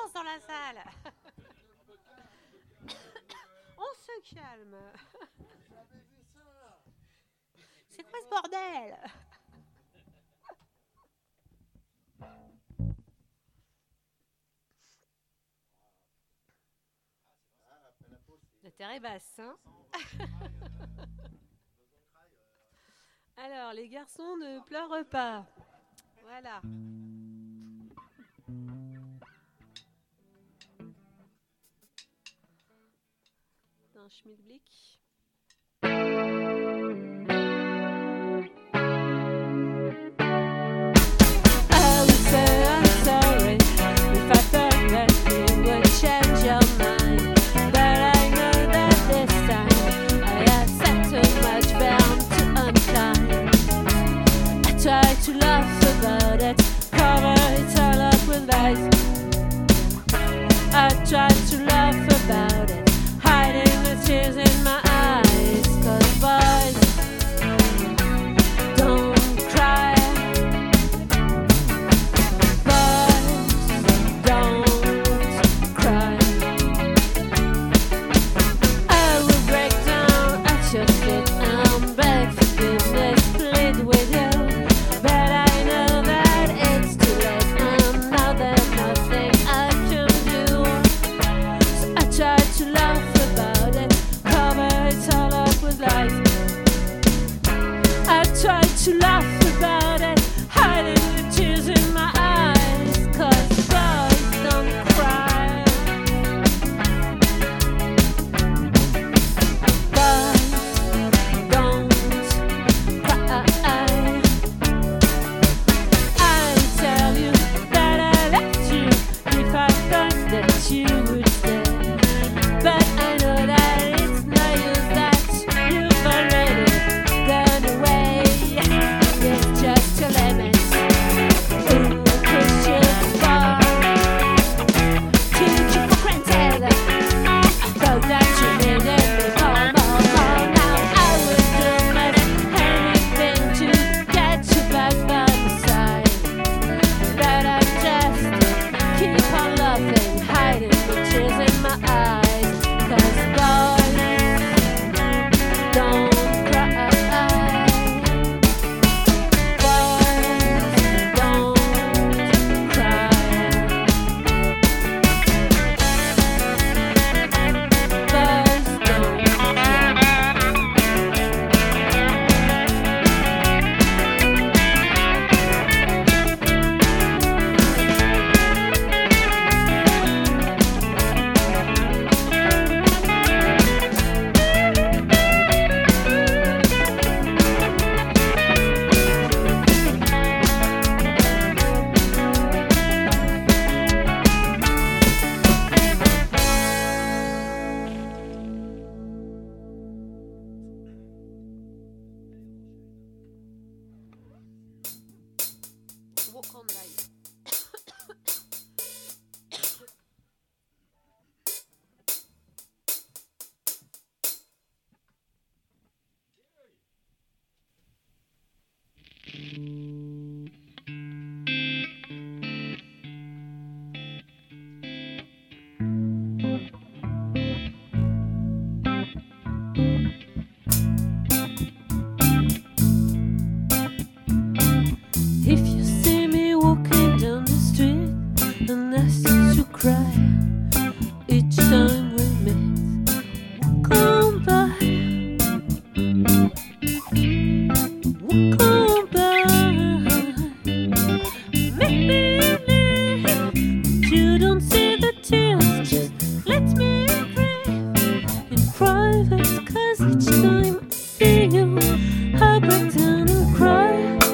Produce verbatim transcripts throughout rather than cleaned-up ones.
silence dans la salle. On se calme. C'est quoi ce bordel? La terre est basse, hein. Alors, les garçons ne pleurent pas. Voilà. D'un schmilblick. I would say I'm sorry if I thought that you would change your mind. But I know that this time I have set too much bound to untie. I try to laugh about it, cover it all up with lies. I try to laugh about it, hiding the tears in my eyes. Cause boys don't cry. Boys don't cry. I will break down at your feet and beg forgiveness, plead with you. But I know that it's too late and now there's nothing I can do. So I try to laugh about it, cover it all up with lies. I try to laugh about it, hiding the tears in my eyes. Cause boys don't cry. Boys don't cry. I'll tell you that I left you if I thought that you would stay. But I know that it's no use that you've already gone away. It's just your limits. Who pushed you far? Took you for granted. I thought that you needed me more, more, more. Now I would do most anything to get you back by my side. But I just keep on laughing, hiding the tears in my eyes. Cause boys don't cry. Boys don't cry. Boys don't walk on light. If you see me walking down the street and ask you to cry each time we meet, come by, come by. Make me believe you don't see the tears. Just let me breathe in private. Cause each time I see you, I break down and cry.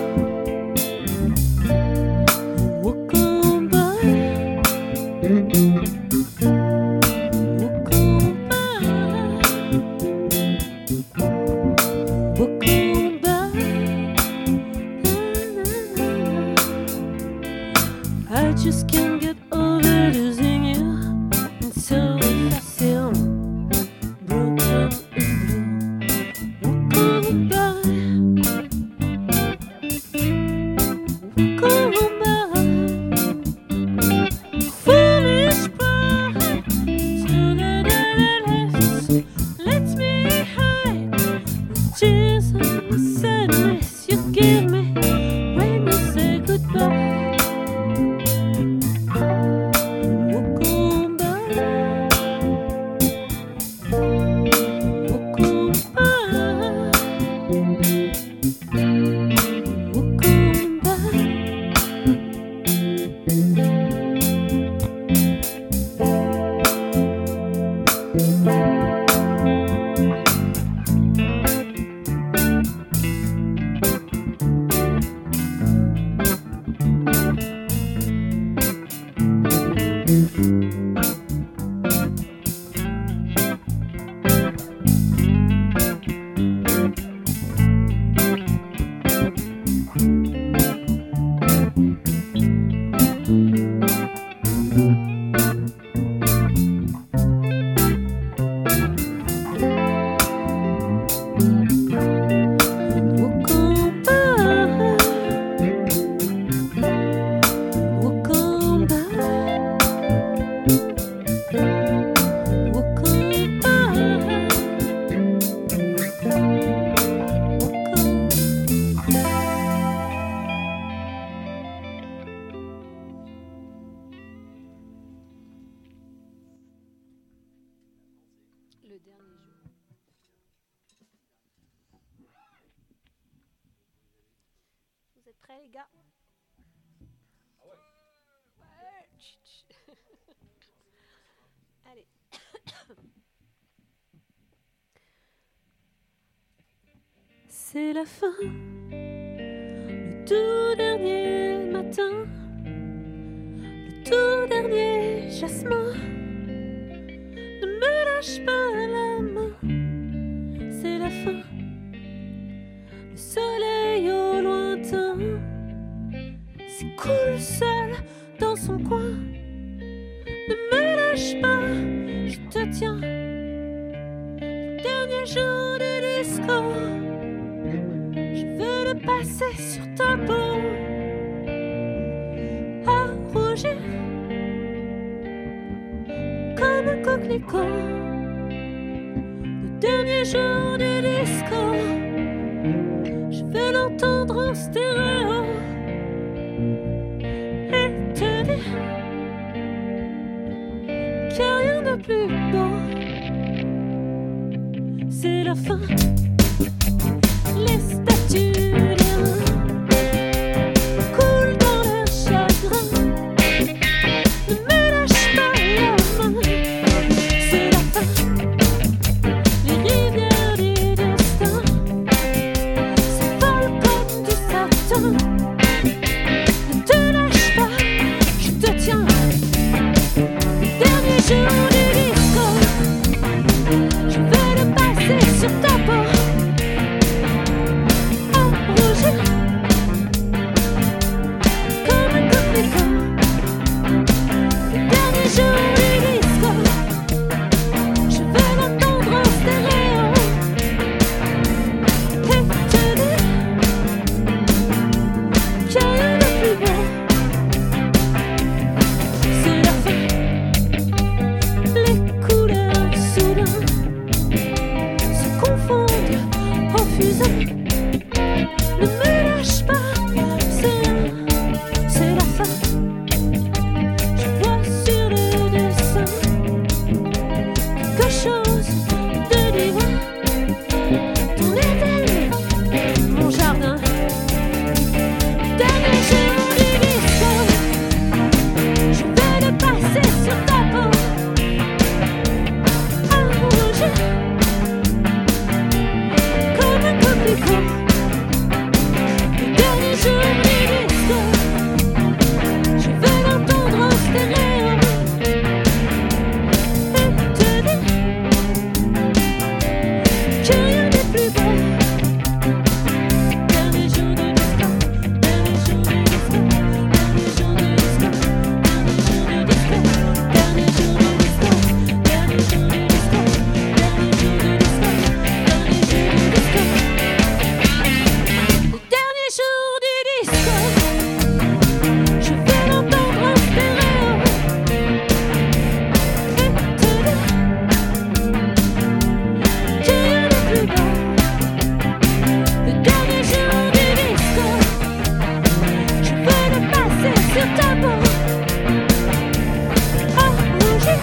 Walk on by, walk on by, walk on by. I just can't get over losing you, and so if I feel broken and blue, walk on by, walk on by. Foolish Le dernier jour. Vous êtes prêts, les gars? Ah ouais. Ouais. Chut, chut. Allez. C'est la fin. Le tout dernier matin. Le tout dernier jasmin. Ne me lâche pas la main, c'est la fin. Le soleil au lointain s'écoule seul dans son coin. Ne me lâche pas, je te tiens. Le dernier jour du disco, je veux le passer sur ta peau. À rougir comme un coquelicot. Le dernier jour du disco, je veux l'entendre en stéréo et te dire qu'il n'y a rien de plus beau. C'est la fin. Les statues d'airain coulent dans leur chagrin. Ne me lâche pas la main. C'est la fin. Les rivières du destin s'envolent comme du satin. Ne te lâche pas, je te tiens. Le dernier jour du disco, je veux le passer sur ta peau. À rougir comme un coquelicot. Le dernier jour du disco, je veux l'entendre en stéréo et te dire qu'il n'y a rien de plus beau. C'est la fin. Les couleurs soudain se confondent en fusain. Ne me lâche pas, c'est c'est la fin. Je vois sur le dessin quelque chose de divin. Ton éveil, mon jardin. Dernier jour du disco, je veux le passer sur ta peau. À rougir comme un coquelicot. Le dernier jour du disco, je veux l'entendre en stéréo et te dire que rien n'est plus beau. Dernier jour du disco, dernier jour du disco, dernier jour du disco, dernier jour du disco, dernier jour du disco, dernier jour du disco, dernier jour du disco, dernier jour du disco. Le dernier jour du disco, je vais l'entendre en stéréo et te dire qu'il n'y a rien de plus beau. Le dernier jour du disco, je veux le passer sur ta peau. À rougir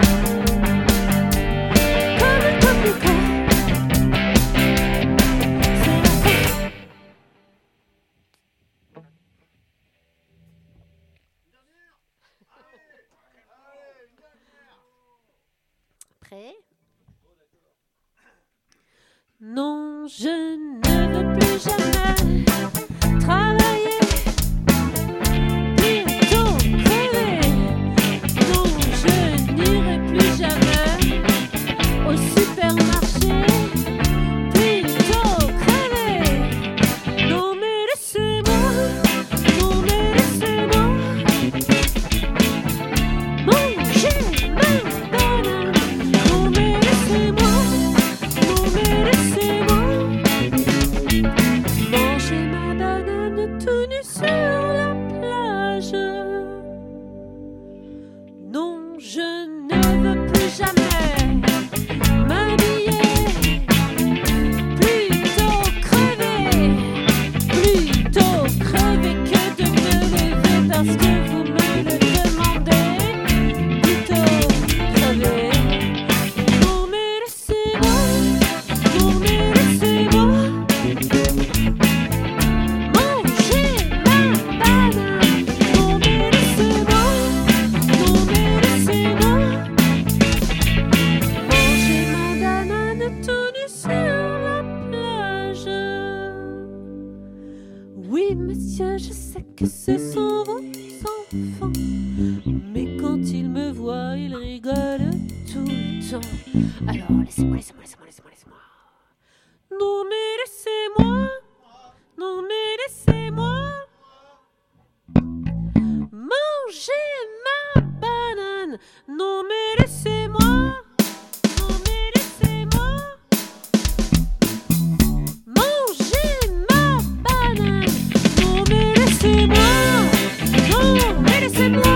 comme un coquelicot. C'est la fin. Prêt? Non, je ne veux plus jamais travailler, plutôt crever. Non, Alors laissez-moi, laissez-moi, laissez-moi, laissez-moi, laissez-moi. Non mais laissez-moi, non mais laissez-moi manger ma banane. Non mais laissez-moi, non mais laissez-moi manger ma banane. Non mais laissez-moi, non mais laissez-moi.